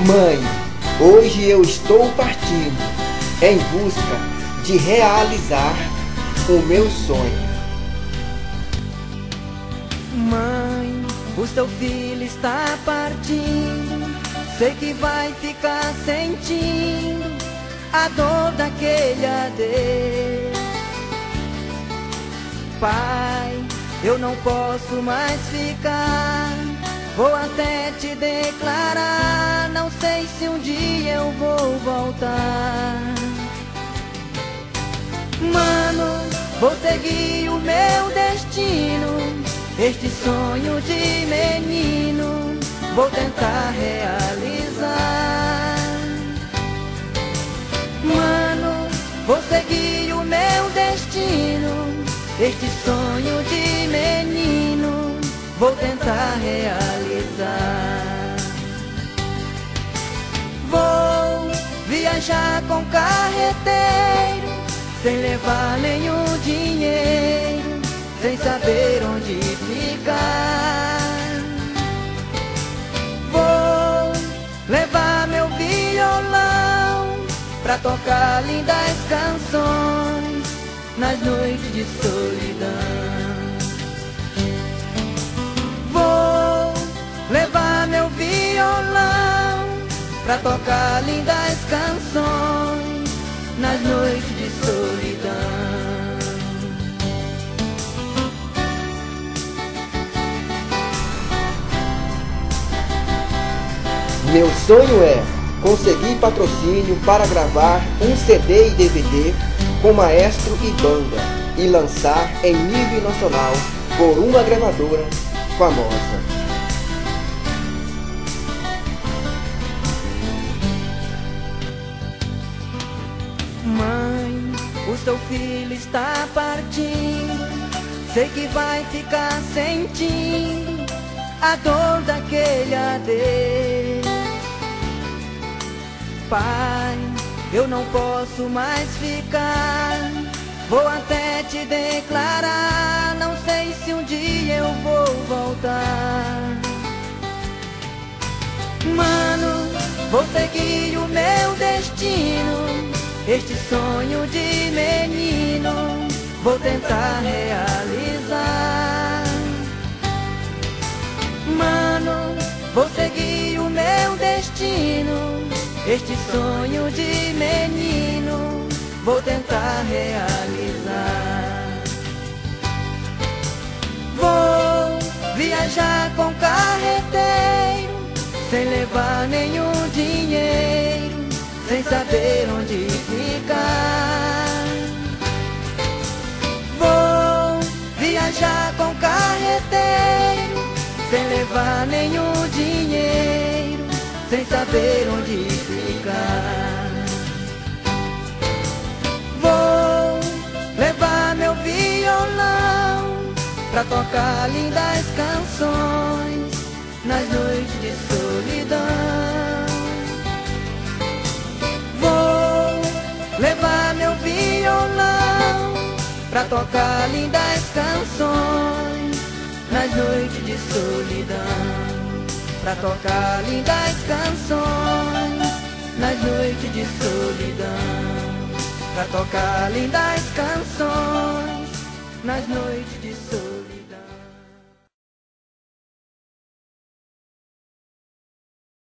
Mãe, hoje eu estou partindo em busca de realizar o meu sonho. Mãe, o seu filho está partindo, sei que vai ficar sentindo a dor daquele adeus. Pai, eu não posso mais ficar, vou até te declarar, não sei se um dia eu vou voltar. Mano, vou seguir o meu destino, este sonho de menino, vou tentar realizar. Mano, vou seguir o meu destino, este sonho de menino, vou tentar realizar. Vou viajar com carreteiro, sem levar nenhum dinheiro, sem saber onde ficar. Vou levar meu violão pra tocar lindas canções nas noites de solidão. Vou levar meu violão pra tocar lindas canções nas noites de solidão. Meu sonho é conseguir patrocínio para gravar um CD e DVD com maestro e banda e lançar em nível nacional por uma gravadora famosa. Mãe, o seu filho está partindo, sei que vai ficar sentindo a dor daquele adeus. Pai, eu não posso mais ficar, vou até te declarar, não sei se um dia eu vou voltar. Mano, vou seguir o meu destino, este sonho de menino, vou tentar realizar. Mano, vou seguir o meu destino, este sonho de menino, vou tentar realizar. Vou viajar com carreteiro, sem levar nenhum dinheiro, sem saber onde ficar. Vou viajar com carreteiro, sem levar nenhum dinheiro, sem saber onde ficar. Vou levar meu violão pra tocar lindas canções nas noites de solidão. Vou levar meu violão pra tocar lindas canções nas noites de solidão. Pra tocar lindas canções nas noites de solidão. Pra tocar lindas canções nas noites de solidão.